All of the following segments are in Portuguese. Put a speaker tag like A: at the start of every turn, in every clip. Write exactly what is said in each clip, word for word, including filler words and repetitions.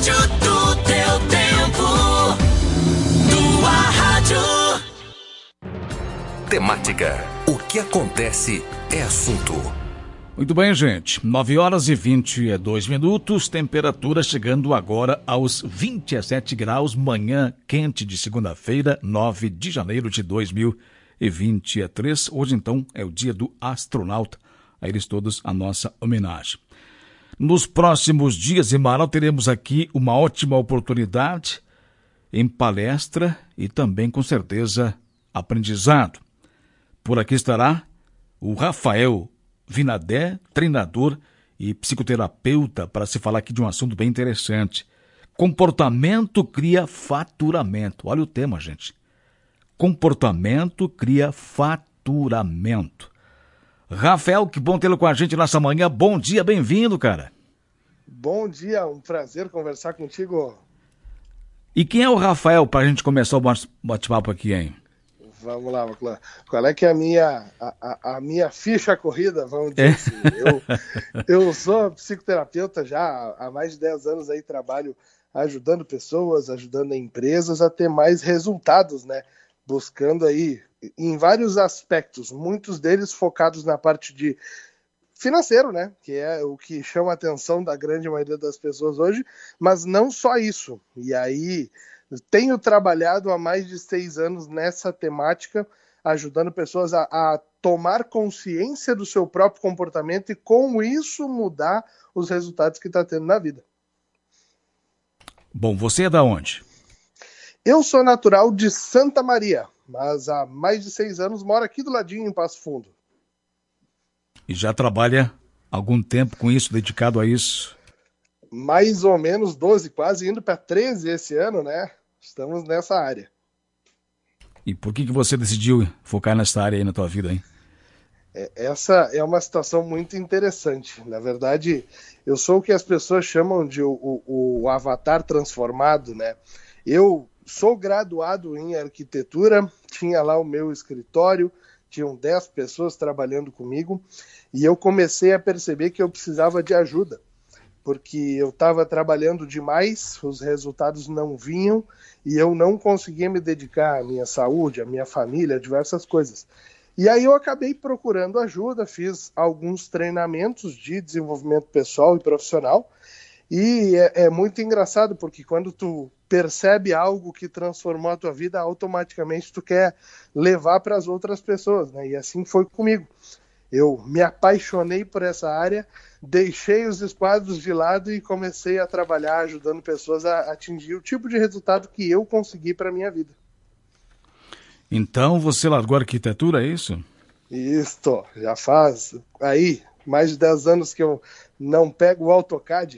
A: rádio do teu tempo. Tua rádio.
B: Temática. O que acontece é assunto.
C: Muito bem, gente. nove horas e vinte e dois minutos. Temperatura chegando agora aos vinte e sete graus. Manhã quente de segunda-feira, nove de janeiro de dois mil e vinte e três. Hoje, então, é o dia do astronauta. A eles todos a nossa homenagem. Nos próximos dias, em Marau, teremos aqui uma ótima oportunidade em palestra e também, com certeza, aprendizado. Por aqui estará o Rafael Vinadé, treinador e psicoterapeuta, para se falar aqui de um assunto bem interessante. Comportamento cria faturamento. Olha o tema, gente. Comportamento cria faturamento. Rafael, que bom tê-lo com a gente nessa manhã. Bom dia, bem-vindo, cara.
D: Bom dia, um prazer conversar contigo.
C: E quem é o Rafael, para a gente começar o bate-papo aqui, hein?
D: Vamos lá, Maclã. Qual é que é a minha, a, a, a minha ficha corrida, vamos dizer é. assim. Eu, eu sou psicoterapeuta já há mais de dez anos, aí trabalho ajudando pessoas, ajudando empresas a ter mais resultados, né? Buscando aí em vários aspectos, muitos deles focados na parte de financeiro, né? Que é o que chama a atenção da grande maioria das pessoas hoje, mas não só isso. E aí tenho trabalhado há mais de seis anos nessa temática, ajudando pessoas a, a tomar consciência do seu próprio comportamento e com isso mudar os resultados que está tendo na vida.
C: Bom, você é da onde?
D: Eu sou natural de Santa Maria, mas há mais de seis anos moro aqui do ladinho, em Passo Fundo.
C: E já trabalha algum tempo com isso, dedicado a isso?
D: Mais ou menos doze, quase indo para treze esse ano, né? Estamos nessa área.
C: E por que que você decidiu focar nessa área aí na tua vida, hein?
D: É, essa é uma situação muito interessante. Na verdade, eu sou o que as pessoas chamam de o, o, o avatar transformado, né? Eu sou graduado em arquitetura, tinha lá o meu escritório, tinham dez pessoas trabalhando comigo, e eu comecei a perceber que eu precisava de ajuda, porque eu estava trabalhando demais, os resultados não vinham, e eu não conseguia me dedicar à minha saúde, à minha família, a diversas coisas. E aí eu acabei procurando ajuda, fiz alguns treinamentos de desenvolvimento pessoal e profissional, e é, é muito engraçado, porque quando tu percebe algo que transformou a tua vida, automaticamente tu quer levar para as outras pessoas, né? E assim foi comigo. Eu me apaixonei por essa área, deixei os esquadros de lado e comecei a trabalhar ajudando pessoas a atingir o tipo de resultado que eu consegui para a minha vida.
C: Então você largou a arquitetura, é isso?
D: Isso, já faz aí mais de dez anos que eu não pego o AutoCAD.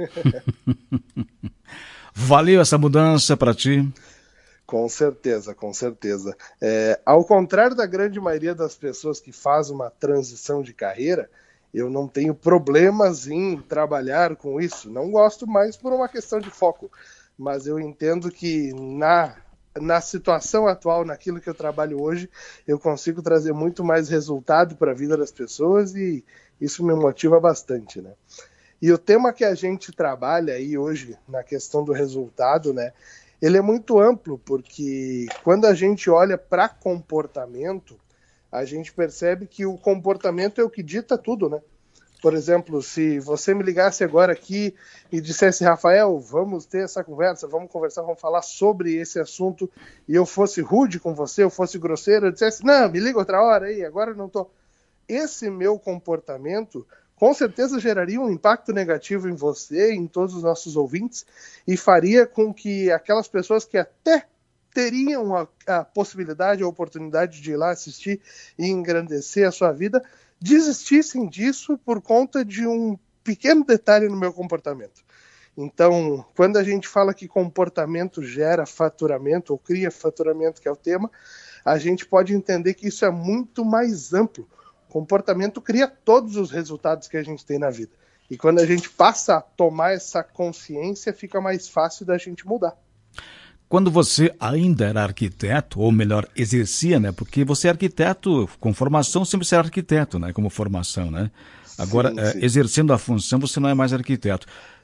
C: Valeu essa mudança para ti?
D: Com certeza, com certeza. É, ao contrário da grande maioria das pessoas que faz uma transição de carreira, eu não tenho problemas em trabalhar com isso. Não gosto mais por uma questão de foco, mas eu entendo que na, na situação atual, naquilo que eu trabalho hoje, eu consigo trazer muito mais resultado para a vida das pessoas e isso me motiva bastante, né? E o tema que a gente trabalha aí hoje, na questão do resultado, né, ele é muito amplo, porque quando a gente olha para comportamento, a gente percebe que o comportamento é o que dita tudo, né? Por exemplo, se você me ligasse agora aqui e dissesse, Rafael, vamos ter essa conversa, vamos conversar, vamos falar sobre esse assunto, e eu fosse rude com você, eu fosse grosseiro, eu dissesse, não, me liga outra hora aí, agora eu não tô. Esse meu comportamento com certeza geraria um impacto negativo em você, em todos os nossos ouvintes, e faria com que aquelas pessoas que até teriam a, a possibilidade, a oportunidade de ir lá assistir e engrandecer a sua vida, desistissem disso por conta de um pequeno detalhe no meu comportamento. Então, quando a gente fala que comportamento gera faturamento, ou cria faturamento, que é o tema, a gente pode entender que isso é muito mais amplo. Comportamento cria todos os resultados que a gente tem na vida. E quando a gente passa a tomar essa consciência, fica mais fácil da gente mudar.
C: Quando você ainda era arquiteto, ou melhor, exercia, né? Porque você é arquiteto, com formação, sempre será arquiteto, né? Como formação, né? Agora, sim, sim. É, exercendo a função, você não é mais arquiteto.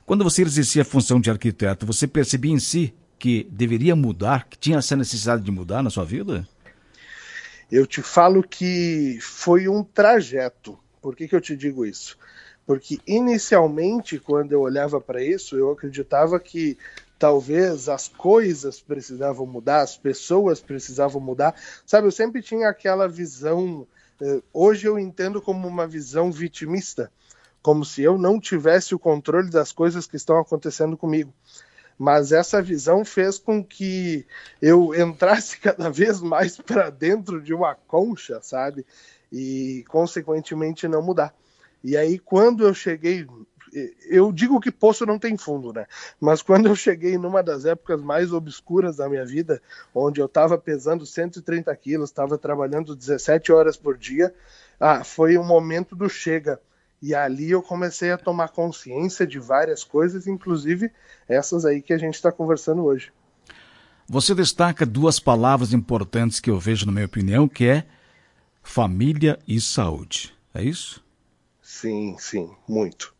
C: Quando você exercia a função de arquiteto, você percebia em si que deveria mudar, que tinha essa necessidade de mudar na sua vida?
D: Eu te falo que foi um trajeto. Por que que eu te digo isso? Porque inicialmente, quando eu olhava para isso, eu acreditava que talvez as coisas precisavam mudar, as pessoas precisavam mudar. Sabe, eu sempre tinha aquela visão, hoje eu entendo como uma visão vitimista, como se eu não tivesse o controle das coisas que estão acontecendo comigo. Mas essa visão fez com que eu entrasse cada vez mais para dentro de uma concha, sabe? E, consequentemente, não mudar. E aí, quando eu cheguei... Eu digo que poço não tem fundo, né? Mas quando eu cheguei numa das épocas mais obscuras da minha vida, onde eu estava pesando cento e trinta quilos, estava trabalhando dezessete horas por dia, ah, foi o momento do chega. E ali eu comecei a tomar consciência de várias coisas, inclusive essas aí que a gente está conversando hoje.
C: Você destaca duas palavras importantes que eu vejo, na minha opinião, que é família e saúde. É isso?
D: Sim, sim, muito.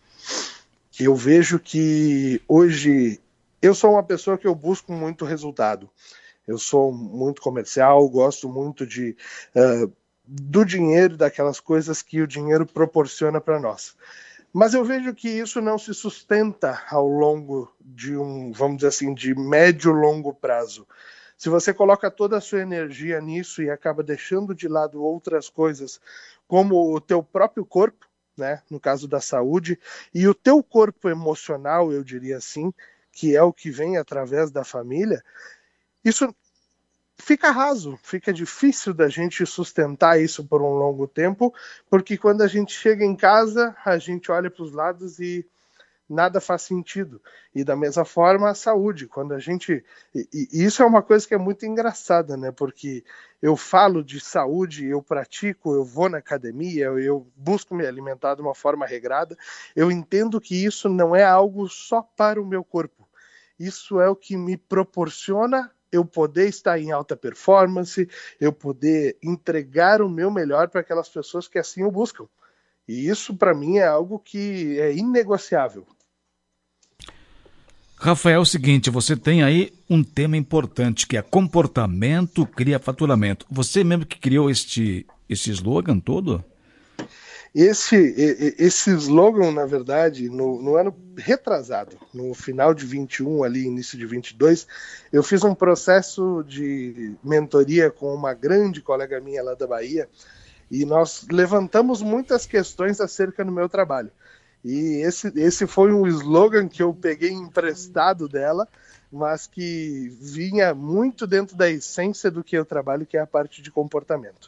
D: Eu vejo que hoje eu sou uma pessoa que eu busco muito resultado. Eu sou muito comercial, gosto muito de... Uh, do dinheiro, daquelas coisas que o dinheiro proporciona para nós. Mas eu vejo que isso não se sustenta ao longo de um, vamos dizer assim, de médio longo prazo. Se você coloca toda a sua energia nisso e acaba deixando de lado outras coisas, como o teu próprio corpo, né, no caso da saúde, e o teu corpo emocional, eu diria assim, que é o que vem através da família, isso fica raso, fica difícil da gente sustentar isso por um longo tempo, porque quando a gente chega em casa, a gente olha para os lados e nada faz sentido. E da mesma forma a saúde, quando a gente... E, e isso é uma coisa que é muito engraçada, né? Porque eu falo de saúde, eu pratico, eu vou na academia, eu busco me alimentar de uma forma regrada, eu entendo que isso não é algo só para o meu corpo. Isso é o que me proporciona eu poder estar em alta performance, eu poder entregar o meu melhor para aquelas pessoas que assim o buscam. E isso, para mim, é algo que é inegociável.
C: Rafael, é o seguinte, você tem aí um tema importante, que é comportamento cria faturamento. Você mesmo que criou este, este slogan todo?
D: Esse, esse slogan, na verdade, no, no ano retrasado, no final de vinte e um, ali, início de vinte e dois, eu fiz um processo de mentoria com uma grande colega minha lá da Bahia, e nós levantamos muitas questões acerca do meu trabalho. E esse, esse foi um slogan que eu peguei emprestado dela, mas que vinha muito dentro da essência do que eu trabalho, que é a parte de comportamento.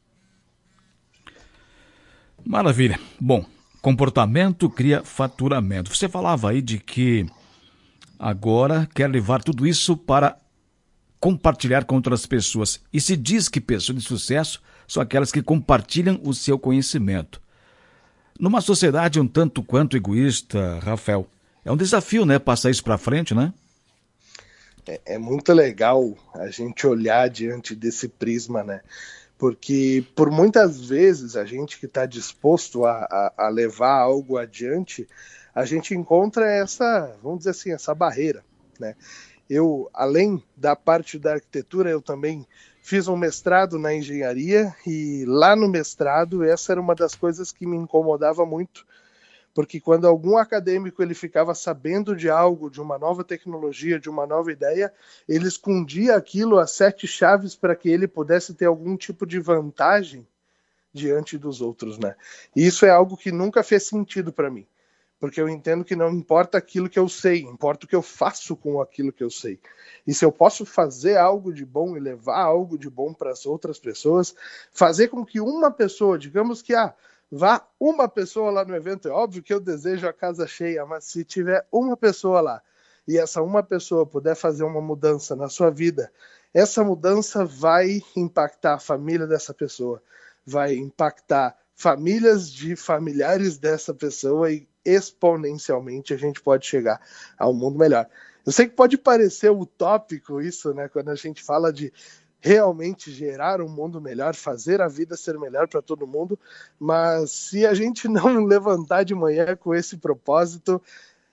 C: Maravilha. Bom, comportamento cria faturamento. Você falava aí de que agora quer levar tudo isso para compartilhar com outras pessoas. E se diz que pessoas de sucesso são aquelas que compartilham o seu conhecimento. Numa sociedade um tanto quanto egoísta, Rafael, é um desafio, né? Passar isso para frente, né?
D: É, é muito legal a gente olhar diante desse prisma, né? Porque por muitas vezes a gente que está disposto a, a, a levar algo adiante, a gente encontra essa, vamos dizer assim, essa barreira, né? Eu, além da parte da arquitetura, eu também fiz um mestrado na engenharia e lá no mestrado essa era uma das coisas que me incomodava muito, porque quando algum acadêmico ele ficava sabendo de algo, de uma nova tecnologia, de uma nova ideia, ele escondia aquilo a sete chaves para que ele pudesse ter algum tipo de vantagem diante dos outros, né? E isso é algo que nunca fez sentido para mim, porque eu entendo que não importa aquilo que eu sei, importa o que eu faço com aquilo que eu sei. E se eu posso fazer algo de bom e levar algo de bom para as outras pessoas, fazer com que uma pessoa, digamos que ah, vá uma pessoa lá no evento, é óbvio que eu desejo a casa cheia, mas se tiver uma pessoa lá e essa uma pessoa puder fazer uma mudança na sua vida, essa mudança vai impactar a família dessa pessoa, vai impactar famílias de familiares dessa pessoa e exponencialmente a gente pode chegar a um mundo melhor. Eu sei que pode parecer utópico isso, né, quando a gente fala de realmente gerar um mundo melhor, fazer a vida ser melhor para todo mundo, mas se a gente não levantar de manhã com esse propósito,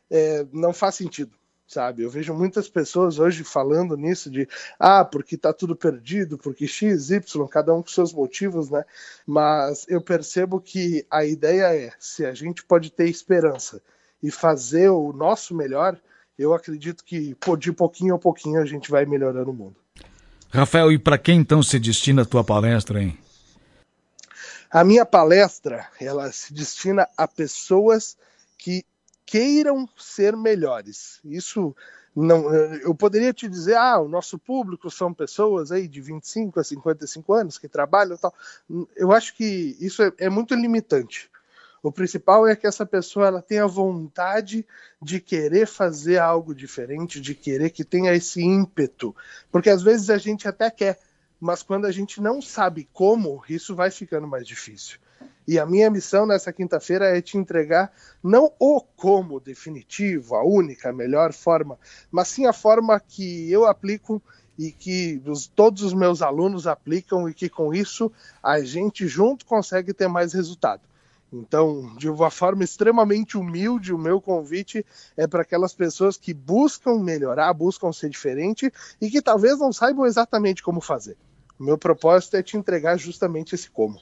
D: é, não faz sentido, sabe? Eu vejo muitas pessoas hoje falando nisso de, ah, porque tá tudo perdido, porque X, Y, cada um com seus motivos, né? Mas eu percebo que a ideia é, se a gente pode ter esperança e fazer o nosso melhor, eu acredito que pô, de pouquinho a pouquinho a gente vai melhorando o mundo.
C: Rafael, e para quem então se destina a tua palestra, hein?
D: A minha palestra, ela se destina a pessoas que queiram ser melhores. Isso não, eu poderia te dizer, ah, o nosso público são pessoas aí de vinte e cinco a cinquenta e cinco anos que trabalham e tal. Eu acho que isso é, é muito limitante. O principal é que essa pessoa ela tenha vontade de querer fazer algo diferente, de querer que tenha esse ímpeto. Porque às vezes a gente até quer, mas quando a gente não sabe como, isso vai ficando mais difícil. E a minha missão nessa quinta-feira é te entregar não o como definitivo, a única, a melhor forma, mas sim a forma que eu aplico e que os, todos os meus alunos aplicam e que com isso a gente junto consegue ter mais resultado. Então, de uma forma extremamente humilde, o meu convite é para aquelas pessoas que buscam melhorar, buscam ser diferente e que talvez não saibam exatamente como fazer. O meu propósito é te entregar justamente esse como.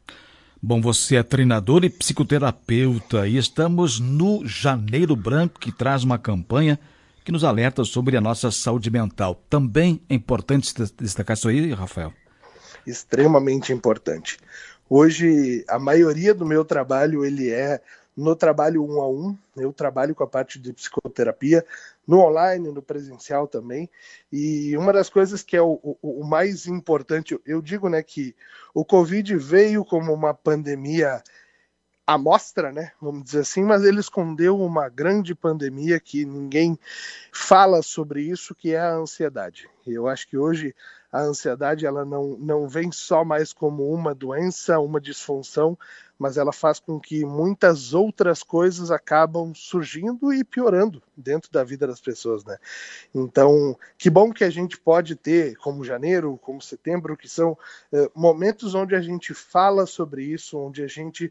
C: Bom, você é treinador e psicoterapeuta e estamos no Janeiro Branco, que traz uma campanha que nos alerta sobre a nossa saúde mental. Também é importante destacar isso aí, Rafael?
D: Extremamente importante. Hoje, a maioria do meu trabalho, ele é no trabalho um a um. Eu trabalho com a parte de psicoterapia, no online, no presencial também. E uma das coisas que é o, o, o mais importante, eu digo, né, que o Covid veio como uma pandemia amostra, né, vamos dizer assim, mas ele escondeu uma grande pandemia que ninguém fala sobre isso, que é a ansiedade. E eu acho que hoje a ansiedade ela não, não vem só mais como uma doença, uma disfunção, mas ela faz com que muitas outras coisas acabam surgindo e piorando dentro da vida das pessoas, né? Então, que bom que a gente pode ter, como janeiro, como setembro, que são uh, momentos onde a gente fala sobre isso, onde a gente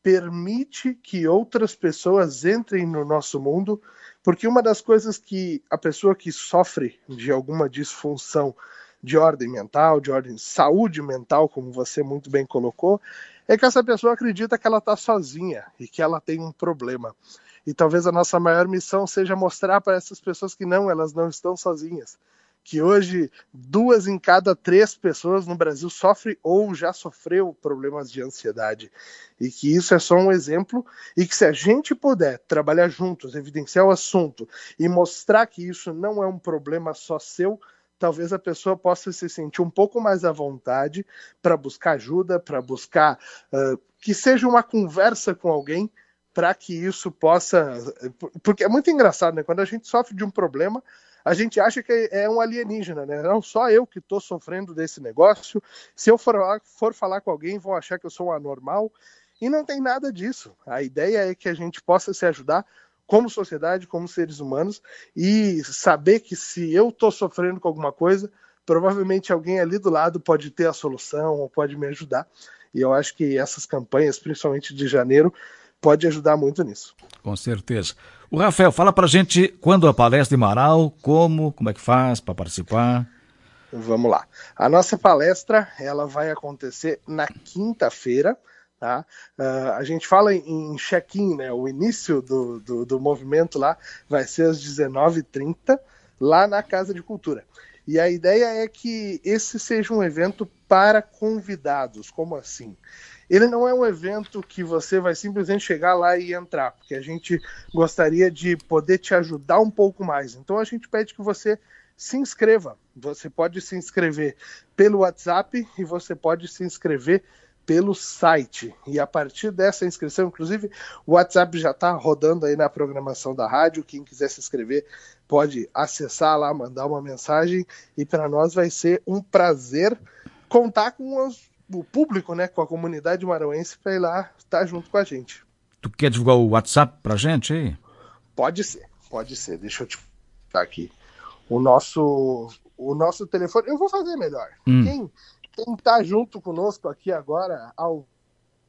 D: permite que outras pessoas entrem no nosso mundo, porque uma das coisas que a pessoa que sofre de alguma disfunção de ordem mental, de ordem de saúde mental, como você muito bem colocou, é que essa pessoa acredita que ela está sozinha e que ela tem um problema. E talvez a nossa maior missão seja mostrar para essas pessoas que não, elas não estão sozinhas. Que hoje duas em cada três pessoas no Brasil sofrem ou já sofreu problemas de ansiedade. E que isso é só um exemplo e que se a gente puder trabalhar juntos, evidenciar o assunto e mostrar que isso não é um problema só seu, talvez a pessoa possa se sentir um pouco mais à vontade para buscar ajuda, para buscar uh, que seja uma conversa com alguém para que isso possa... Porque é muito engraçado, né? Quando a gente sofre de um problema, a gente acha que é um alienígena, né? Não só eu que estou sofrendo desse negócio. Se eu for, for falar com alguém, vão achar que eu sou um anormal. E não tem nada disso. A ideia é que a gente possa se ajudar como sociedade, como seres humanos, e saber que se eu estou sofrendo com alguma coisa, provavelmente alguém ali do lado pode ter a solução ou pode me ajudar. E eu acho que essas campanhas, principalmente de janeiro, pode ajudar muito nisso.
C: Com certeza. O Rafael, fala pra gente quando a palestra de Marau, como, como é que faz para participar?
D: Vamos lá. A nossa palestra, ela vai acontecer na quinta-feira, tá? Uh, a gente fala em check-in, né? O início do, do, do movimento lá vai ser às dezenove e trinta, lá na Casa de Cultura. E a ideia é que esse seja um evento para convidados. Como assim? Ele não é um evento que você vai simplesmente chegar lá e entrar, porque a gente gostaria de poder te ajudar um pouco mais. Então a gente pede que você se inscreva. Você pode se inscrever pelo WhatsApp e você pode se inscrever pelo site. E a partir dessa inscrição, inclusive, o WhatsApp já está rodando aí na programação da rádio. Quem quiser se inscrever pode acessar lá, mandar uma mensagem. E para nós vai ser um prazer contar com os o público, né, com a comunidade marauense para ir lá estar junto com a gente.
C: Tu quer divulgar o WhatsApp pra gente aí?
D: Pode ser, pode ser. Deixa eu te botar aqui. O nosso, o nosso telefone, eu vou fazer melhor. Hum. Quem, quem tá junto conosco aqui agora, ao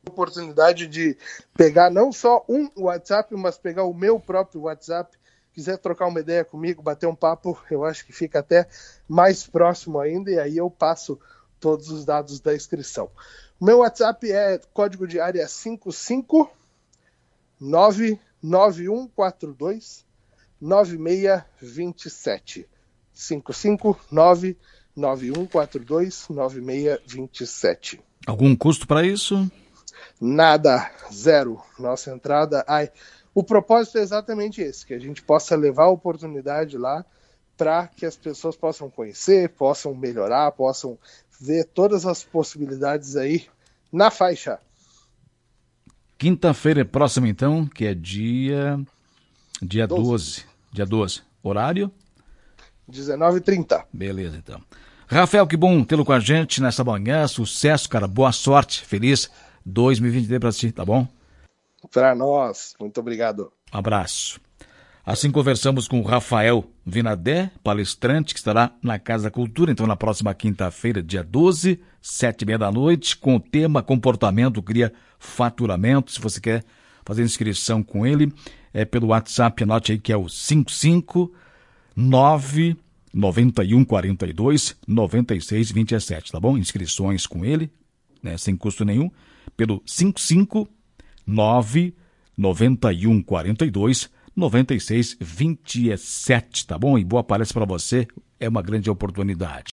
D: Oportunidade de pegar não só um WhatsApp, mas pegar o meu próprio WhatsApp. Quiser trocar uma ideia comigo, bater um papo, eu acho que fica até mais próximo ainda, e aí eu passo todos os dados da inscrição. O meu WhatsApp é código de área cinco cinco nove nove um quatro dois nove seis dois sete. cinco cinco nove nove um quatro dois nove seis dois sete.
C: Algum custo para isso?
D: Nada, zero. Nossa entrada... Ai, o propósito é exatamente esse, que a gente possa levar a oportunidade lá para que as pessoas possam conhecer, possam melhorar, possam ver todas as possibilidades aí na faixa.
C: Quinta-feira é próxima, então, que é dia, dia doze. Dia doze. Horário?
D: dezenove e trinta.
C: Beleza, então. Rafael, que bom tê-lo com a gente nessa manhã. Sucesso, cara. Boa sorte. Feliz dois mil e vinte e três para ti, tá bom?
D: Para nós. Muito obrigado.
C: Um abraço. Assim conversamos com o Rafael Vinadé, palestrante, que estará na Casa da Cultura, então na próxima quinta-feira, dia doze, sete e meia da noite, com o tema Comportamento Cria Faturamento. Se você quer fazer inscrição com ele, é pelo WhatsApp, anote aí que é o cinco cinco nove nove um quatro dois nove seis dois sete, tá bom? Inscrições com ele, né, sem custo nenhum, pelo cinco cinco nove nove um quatro dois nove seis dois sete, tá bom? E boa palestra para você, é uma grande oportunidade.